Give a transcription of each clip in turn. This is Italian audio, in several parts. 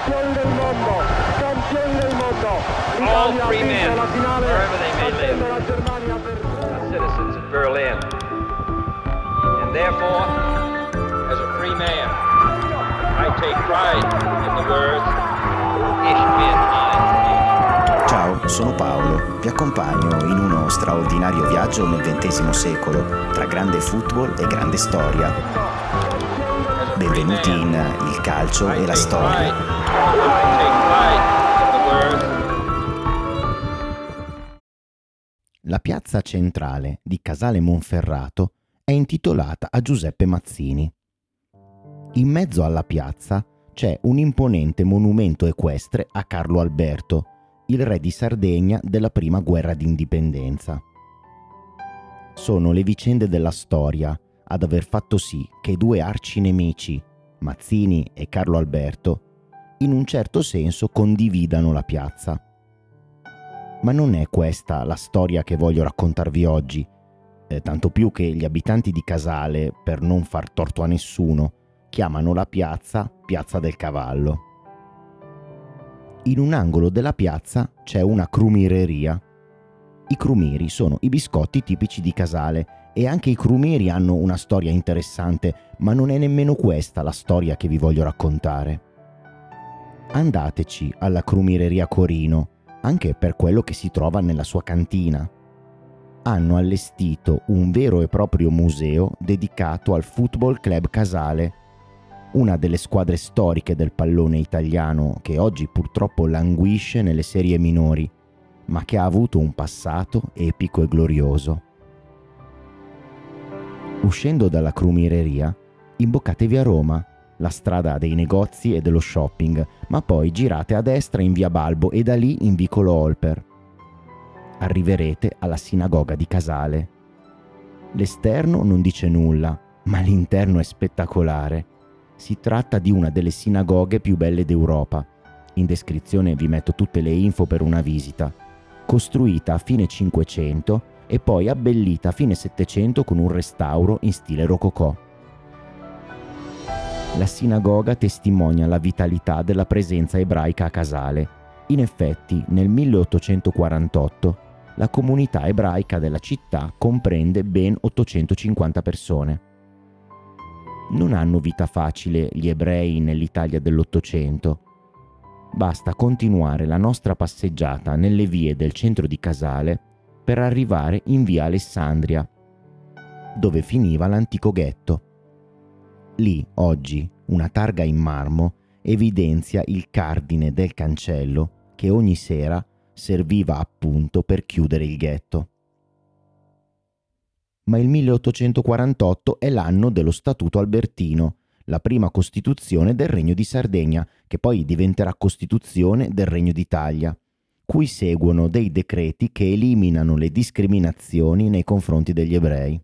All free men, wherever they may live, are citizens of Berlin. And therefore, as a free man, I take pride in the words, Ich bin ein. Ciao, sono Paolo, vi accompagno in uno straordinario viaggio nel XX secolo, tra grande football e grande storia. Benvenuti in Il calcio e la storia. La piazza centrale di Casale Monferrato è intitolata a Giuseppe Mazzini. In mezzo alla piazza c'è un imponente monumento equestre a Carlo Alberto, il re di Sardegna della prima guerra d'indipendenza. Sono le vicende della storia ad aver fatto sì che due arcinemici, Mazzini e Carlo Alberto, in un certo senso condividano la piazza. Ma non è questa la storia che voglio raccontarvi oggi, tanto più che gli abitanti di Casale, per non far torto a nessuno, chiamano la piazza Piazza del Cavallo. In un angolo della piazza c'è una crumireria. I crumiri sono i biscotti tipici di Casale e anche i crumiri hanno una storia interessante, ma non è nemmeno questa la storia che vi voglio raccontare. Andateci alla crumireria Corino, anche per quello che si trova nella sua cantina. Hanno allestito un vero e proprio museo dedicato al Football Club Casale, una delle squadre storiche del pallone italiano che oggi purtroppo languisce nelle serie minori, ma che ha avuto un passato epico e glorioso. Uscendo dalla crumireria, imboccatevi a Roma, la strada dei negozi e dello shopping, ma poi girate a destra in via Balbo e da lì in vicolo Olper. Arriverete alla sinagoga di Casale. L'esterno non dice nulla, ma l'interno è spettacolare. Si tratta di una delle sinagoghe più belle d'Europa. In descrizione vi metto tutte le info per una visita. Costruita a fine 500 e poi abbellita a fine 700 con un restauro in stile rococò. La sinagoga testimonia la vitalità della presenza ebraica a Casale. In effetti, nel 1848, la comunità ebraica della città comprende ben 850 persone. Non hanno vita facile gli ebrei nell'Italia dell'Ottocento. Basta continuare la nostra passeggiata nelle vie del centro di Casale per arrivare in via Alessandria, dove finiva l'antico ghetto. Lì, oggi, una targa in marmo evidenzia il cardine del cancello che ogni sera serviva appunto per chiudere il ghetto. Ma il 1848 è l'anno dello Statuto Albertino, la prima Costituzione del Regno di Sardegna, che poi diventerà Costituzione del Regno d'Italia, cui seguono dei decreti che eliminano le discriminazioni nei confronti degli ebrei.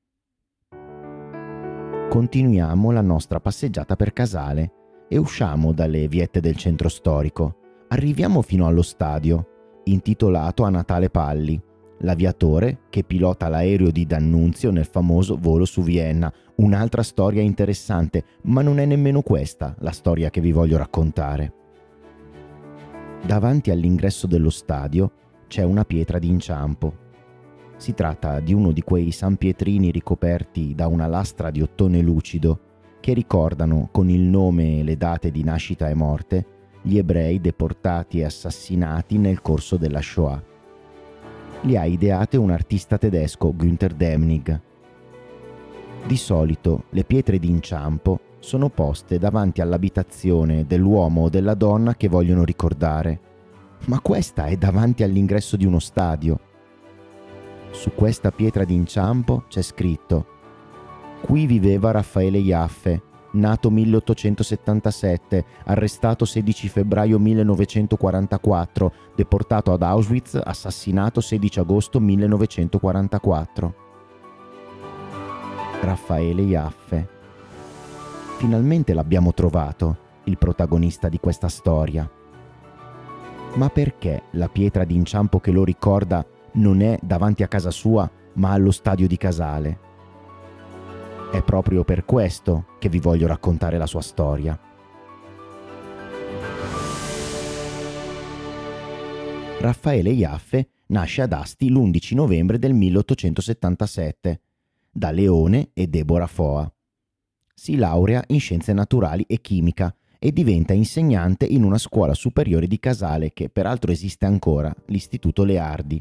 Continuiamo la nostra passeggiata per Casale e usciamo dalle viette del centro storico. Arriviamo fino allo stadio, intitolato a Natale Palli, l'aviatore che pilota l'aereo di D'Annunzio nel famoso volo su Vienna. Un'altra storia interessante, ma non è nemmeno questa la storia che vi voglio raccontare. Davanti all'ingresso dello stadio c'è una pietra d'inciampo. Si tratta di uno di quei sanpietrini ricoperti da una lastra di ottone lucido che ricordano con il nome e le date di nascita e morte gli ebrei deportati e assassinati nel corso della Shoah. Li ha ideate un artista tedesco, Günther Demnig. Di solito le pietre d'inciampo sono poste davanti all'abitazione dell'uomo o della donna che vogliono ricordare, ma questa è davanti all'ingresso di uno stadio. Su questa pietra d'inciampo c'è scritto: qui viveva Raffaele Jaffe, nato 1877, arrestato 16 febbraio 1944, deportato ad Auschwitz, assassinato 16 agosto 1944. Raffaele Jaffe. Finalmente l'abbiamo trovato, il protagonista di questa storia. Ma perché la pietra d'inciampo che lo ricorda non è davanti a casa sua, ma allo stadio di Casale? È proprio per questo che vi voglio raccontare la sua storia. Raffaele Iaffe nasce ad Asti l'11 novembre del 1877, da Leone e Deborah Foa. Si laurea in scienze naturali e chimica e diventa insegnante in una scuola superiore di Casale che peraltro esiste ancora, l'Istituto Leardi.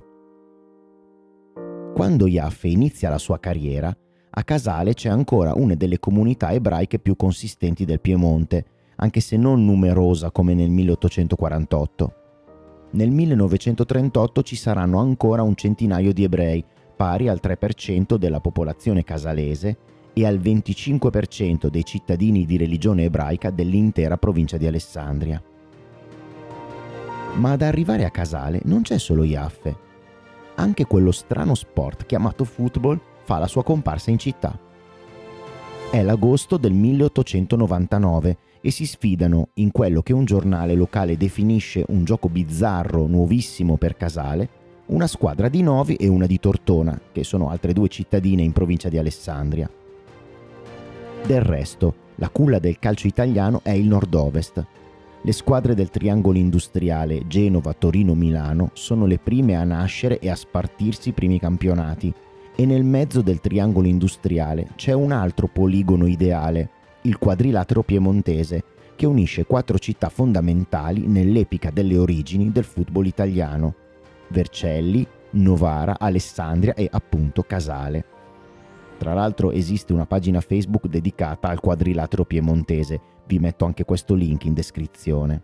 Quando Iaffe inizia la sua carriera, a Casale c'è ancora una delle comunità ebraiche più consistenti del Piemonte, anche se non numerosa come nel 1848. Nel 1938 ci saranno ancora un centinaio di ebrei, pari al 3% della popolazione casalese e al 25% dei cittadini di religione ebraica dell'intera provincia di Alessandria. Ma ad arrivare a Casale non c'è solo Iaffe. Anche quello strano sport chiamato football fa la sua comparsa in città. È l'agosto del 1899 e si sfidano in quello che un giornale locale definisce un gioco bizzarro, nuovissimo per Casale, una squadra di Novi e una di Tortona, che sono altre due cittadine in provincia di Alessandria. Del resto, la culla del calcio italiano è il nord-ovest. Le squadre del triangolo industriale Genova, Torino, Milano sono le prime a nascere e a spartirsi i primi campionati, e nel mezzo del triangolo industriale c'è un altro poligono ideale, il quadrilatero piemontese, che unisce 4 città fondamentali nell'epica delle origini del football italiano: Vercelli, Novara, Alessandria e appunto Casale. Tra l'altro esiste una pagina Facebook dedicata al quadrilatero piemontese, vi metto anche questo link in descrizione.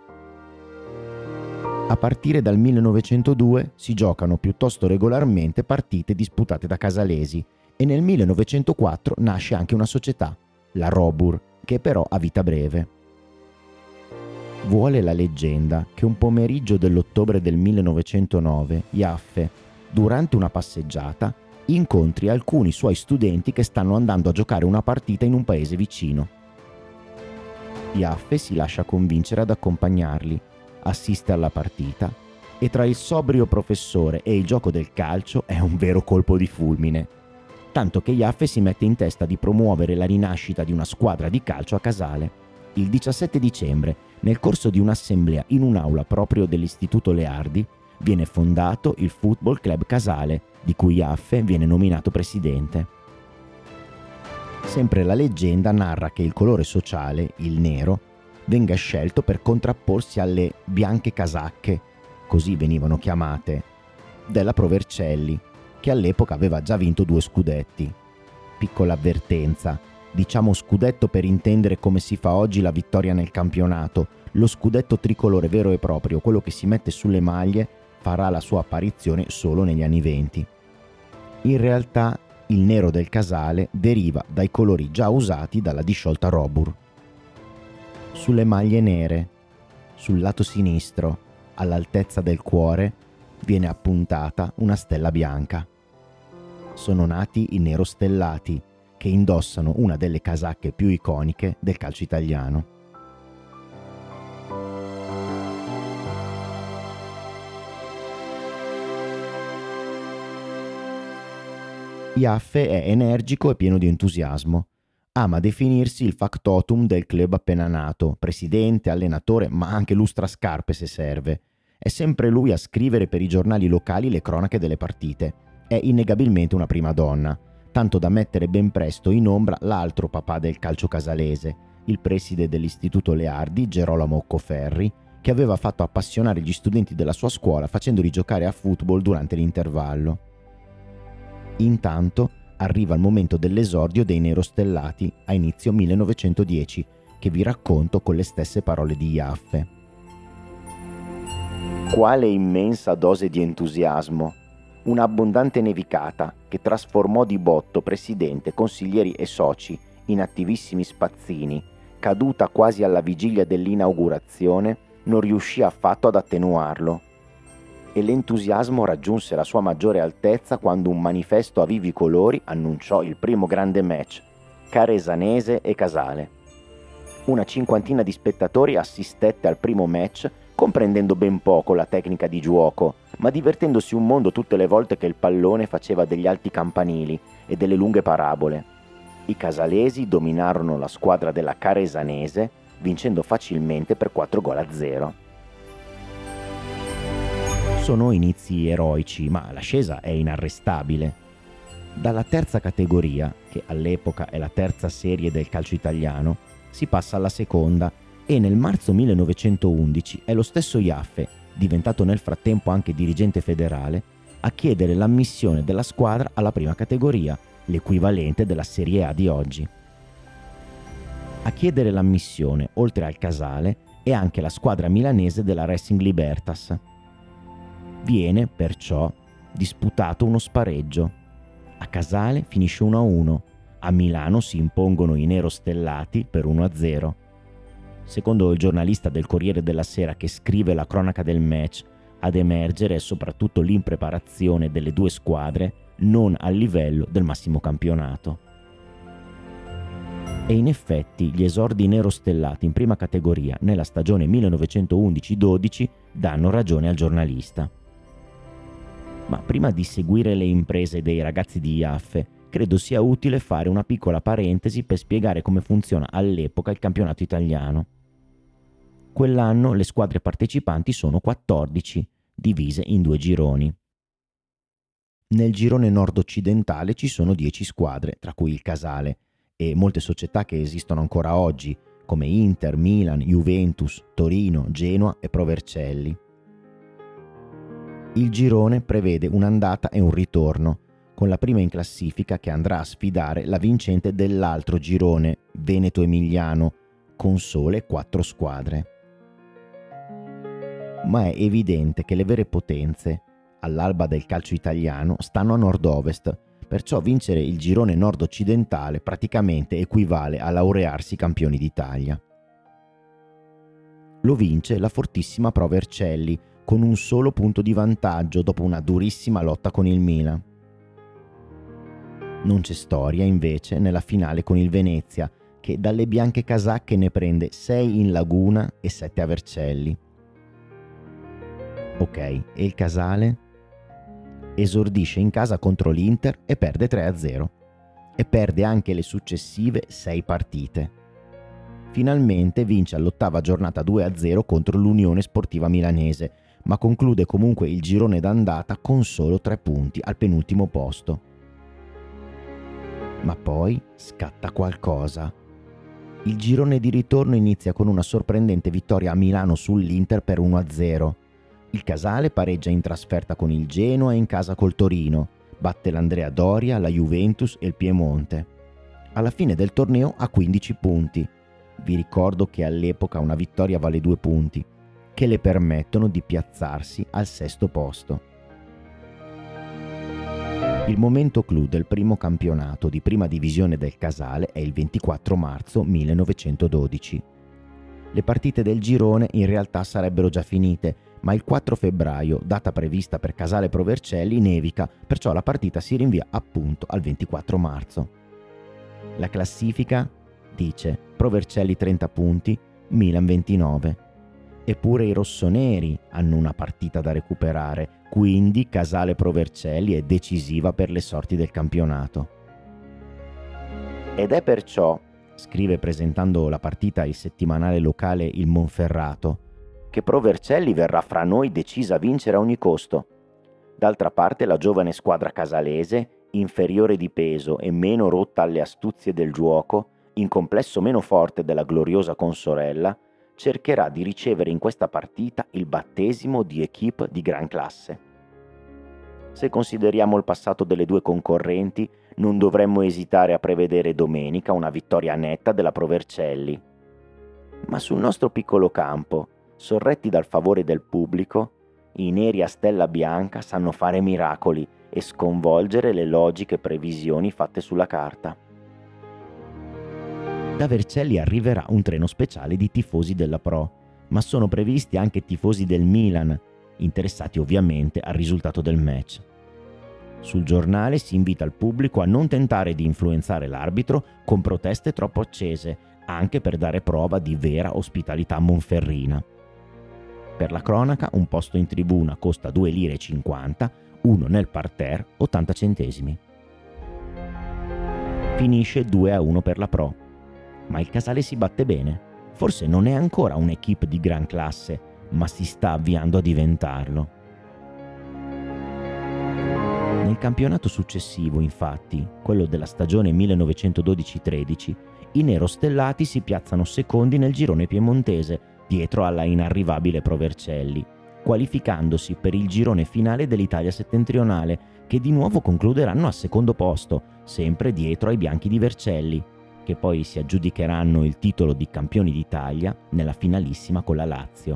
A partire dal 1902 si giocano piuttosto regolarmente partite disputate da casalesi e nel 1904 nasce anche una società, la Robur, che però ha vita breve. Vuole la leggenda che un pomeriggio dell'ottobre del 1909 Iaffe, durante una passeggiata, incontri alcuni suoi studenti che stanno andando a giocare una partita in un paese vicino. Iaffe si lascia convincere ad accompagnarli, assiste alla partita e tra il sobrio professore e il gioco del calcio è un vero colpo di fulmine, tanto che Iaffe si mette in testa di promuovere la rinascita di una squadra di calcio a Casale. Il 17 dicembre, nel corso di un'assemblea in un'aula proprio dell'Istituto Leardi, viene fondato il Football Club Casale, di cui Iaffe viene nominato presidente. Sempre la leggenda narra che il colore sociale, il nero, venga scelto per contrapporsi alle bianche casacche, così venivano chiamate, della Pro Vercelli, che all'epoca aveva già vinto 2 scudetti. Piccola avvertenza, diciamo scudetto per intendere come si fa oggi la vittoria nel campionato. Lo scudetto tricolore vero e proprio, quello che si mette sulle maglie, farà la sua apparizione solo negli anni 20. In realtà il nero del Casale deriva dai colori già usati dalla disciolta Robur. Sulle maglie nere, sul lato sinistro, all'altezza del cuore, viene appuntata una stella bianca. Sono nati i nerostellati, che indossano una delle casacche più iconiche del calcio italiano. Iaffe è energico e pieno di entusiasmo. Ama definirsi il factotum del club appena nato, presidente, allenatore, ma anche lustrascarpe se serve. È sempre lui a scrivere per i giornali locali le cronache delle partite. È innegabilmente una prima donna, tanto da mettere ben presto in ombra l'altro papà del calcio casalese, il preside dell'Istituto Leardi, Gerolamo Occoferri, che aveva fatto appassionare gli studenti della sua scuola facendoli giocare a football durante l'intervallo. Intanto arriva il momento dell'esordio dei nerostellati a inizio 1910, che vi racconto con le stesse parole di Iaffe. Quale immensa dose di entusiasmo! Un'abbondante nevicata che trasformò di botto presidente, consiglieri e soci in attivissimi spazzini, caduta quasi alla vigilia dell'inaugurazione, non riuscì affatto ad attenuarlo. E l'entusiasmo raggiunse la sua maggiore altezza quando un manifesto a vivi colori annunciò il primo grande match, Caresanese e Casale. Una cinquantina di spettatori assistette al primo match, comprendendo ben poco la tecnica di giuoco, ma divertendosi un mondo tutte le volte che il pallone faceva degli alti campanili e delle lunghe parabole. I casalesi dominarono la squadra della Caresanese, vincendo facilmente per 4-0. Sono inizi eroici, ma l'ascesa è inarrestabile. Dalla terza categoria, che all'epoca è la terza serie del calcio italiano, si passa alla seconda e nel marzo 1911 è lo stesso Iaffe, diventato nel frattempo anche dirigente federale, a chiedere l'ammissione della squadra alla prima categoria, l'equivalente della Serie A di oggi. A chiedere l'ammissione, oltre al Casale, è anche la squadra milanese della Racing Libertas. Viene, perciò, disputato uno spareggio. A Casale finisce 1-1, a Milano si impongono i nerostellati per 1-0. Secondo il giornalista del Corriere della Sera che scrive la cronaca del match, ad emergere è soprattutto l'impreparazione delle due squadre non al livello del massimo campionato. E in effetti gli esordi nerostellati in prima categoria nella stagione 1911-12 danno ragione al giornalista. Ma prima di seguire le imprese dei ragazzi di Iaffe, credo sia utile fare una piccola parentesi per spiegare come funziona all'epoca il campionato italiano. Quell'anno le squadre partecipanti sono 14, divise in 2 gironi. Nel girone nord-occidentale ci sono 10 squadre, tra cui il Casale, e molte società che esistono ancora oggi, come Inter, Milan, Juventus, Torino, Genoa e Pro Vercelli. Il girone prevede un'andata e un ritorno, con la prima in classifica che andrà a sfidare la vincente dell'altro girone, Veneto-Emiliano, con sole 4 squadre. Ma è evidente che le vere potenze, all'alba del calcio italiano, stanno a nord-ovest, perciò vincere il girone nord-occidentale praticamente equivale a laurearsi campioni d'Italia. Lo vince la fortissima Pro Vercelli, con un solo punto di vantaggio dopo una durissima lotta con il Milan. Non c'è storia, invece, nella finale con il Venezia, che dalle bianche casacche ne prende 6 in Laguna e 7 a Vercelli. Ok, e il Casale? Esordisce in casa contro l'Inter e perde 3-0. E perde anche le successive 6 partite. Finalmente vince all'8ª giornata 2-0 contro l'Unione Sportiva Milanese, ma conclude comunque il girone d'andata con solo 3 punti al penultimo posto. Ma poi scatta qualcosa. Il girone di ritorno inizia con una sorprendente vittoria a Milano sull'Inter per 1-0. Il Casale pareggia in trasferta con il Genoa e in casa col Torino, batte l'Andrea Doria, la Juventus e il Piemonte. Alla fine del torneo ha 15 punti. Vi ricordo che all'epoca una vittoria vale 2 punti, che le permettono di piazzarsi al 6º posto. Il momento clou del primo campionato di prima divisione del Casale è il 24 marzo 1912. Le partite del girone in realtà sarebbero già finite, ma il 4 febbraio, data prevista per Casale Pro Vercelli, nevica, perciò la partita si rinvia appunto al 24 marzo. La classifica dice Pro Vercelli 30 punti, Milan 29. Eppure i rossoneri hanno una partita da recuperare, quindi Casale Pro Vercelli è decisiva per le sorti del campionato. Ed è perciò, scrive presentando la partita il settimanale locale Il Monferrato, che Pro Vercelli verrà fra noi decisa a vincere a ogni costo. D'altra parte la giovane squadra casalese, inferiore di peso e meno rotta alle astuzie del giuoco, in complesso meno forte della gloriosa consorella, cercherà di ricevere in questa partita il battesimo di équipe di gran classe. Se consideriamo il passato delle due concorrenti, non dovremmo esitare a prevedere domenica una vittoria netta della Pro Vercelli. Ma sul nostro piccolo campo, sorretti dal favore del pubblico, i neri a stella bianca sanno fare miracoli e sconvolgere le logiche previsioni fatte sulla carta. Da Vercelli arriverà un treno speciale di tifosi della Pro, ma sono previsti anche tifosi del Milan, interessati ovviamente al risultato del match. Sul giornale si invita il pubblico a non tentare di influenzare l'arbitro con proteste troppo accese, anche per dare prova di vera ospitalità monferrina. Per la cronaca, un posto in tribuna costa 2,50 lire, uno nel parterre 80 centesimi. Finisce 2-1 per la Pro. Ma il Casale si batte bene. Forse non è ancora un'equipe di gran classe, ma si sta avviando a diventarlo. Nel campionato successivo, infatti, quello della stagione 1912-13, i nerostellati si piazzano secondi nel girone piemontese, dietro alla inarrivabile Pro Vercelli, qualificandosi per il girone finale dell'Italia settentrionale, che di nuovo concluderanno al secondo posto, sempre dietro ai bianchi di Vercelli, che poi si aggiudicheranno il titolo di campioni d'Italia nella finalissima con la Lazio.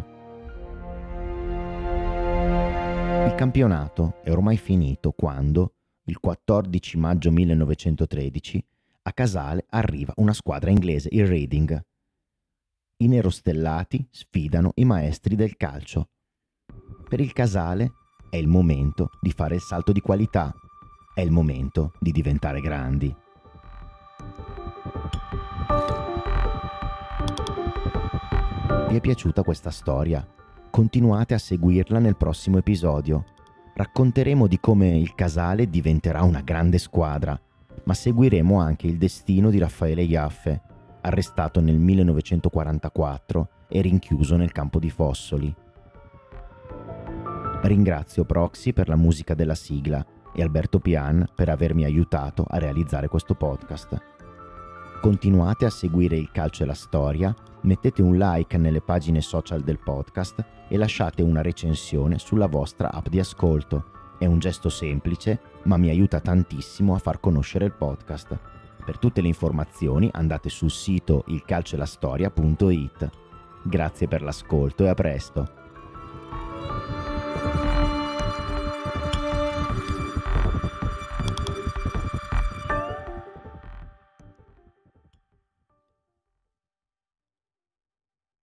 Il campionato è ormai finito quando, il 14 maggio 1913, a Casale arriva una squadra inglese, il Reading. I nerostellati sfidano i maestri del calcio. Per il Casale è il momento di fare il salto di qualità, è il momento di diventare grandi. Vi è piaciuta questa storia? Continuate a seguirla nel prossimo episodio. Racconteremo di come il Casale diventerà una grande squadra, ma seguiremo anche il destino di Raffaele Iaffe, arrestato nel 1944 e rinchiuso nel campo di Fossoli. Ringrazio Proxy per la musica della sigla e Alberto Pian per avermi aiutato a realizzare questo podcast. Continuate a seguire Il Calcio e la Storia, mettete un like nelle pagine social del podcast e lasciate una recensione sulla vostra app di ascolto. È un gesto semplice, ma mi aiuta tantissimo a far conoscere il podcast. Per tutte le informazioni andate sul sito ilcalcioelastoria.it. Grazie per l'ascolto e a presto!